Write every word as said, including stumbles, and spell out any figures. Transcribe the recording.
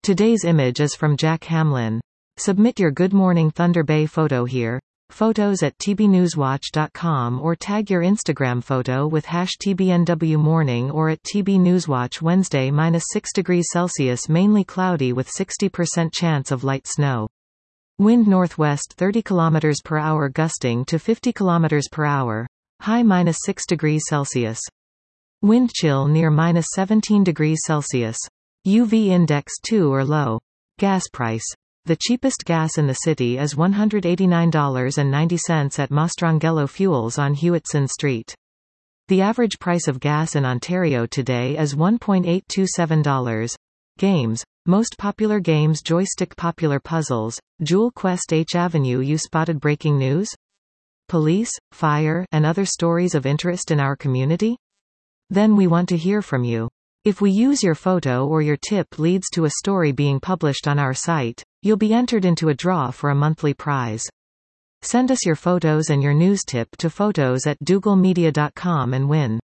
Today's image is from Jack Hamlin. Submit your Good Morning Thunder Bay photo here. Photos at t b newswatch dot com or tag your Instagram photo with hash T B N W morning or at T B Newswatch. Wednesday minus six degrees Celsius, mainly cloudy with sixty percent chance of light snow. Wind northwest thirty kilometers per hour gusting to fifty kilometers per hour. High minus six degrees Celsius. Wind chill near minus seventeen degrees Celsius. U V index two or low. Gas price. The cheapest gas in the city is one hundred eighty-nine dollars and ninety cents at Mastrangelo Fuels on Hewitson Street. The average price of gas in Ontario today is one point eight two seven dollars. Games. Most popular games: Joystick. Popular puzzles: Jewel Quest. H Avenue. You spotted breaking news? Police, fire, and other stories of interest in our community? Then we want to hear from you. If we use your photo or your tip leads to a story being published on our site, you'll be entered into a draw for a monthly prize. Send us your photos and your news tip to photos at dougalmedia dot com and win.